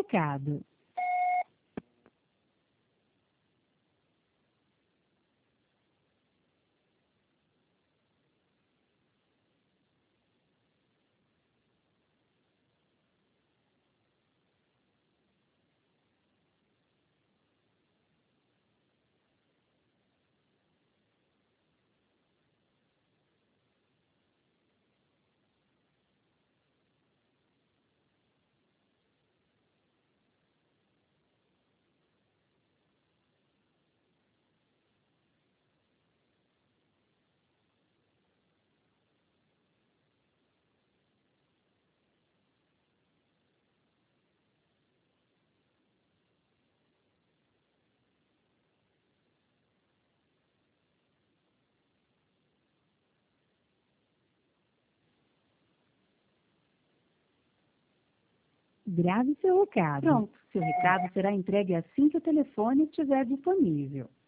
recado. Grave seu recado. Pronto, seu recado será entregue assim que o telefone estiver disponível.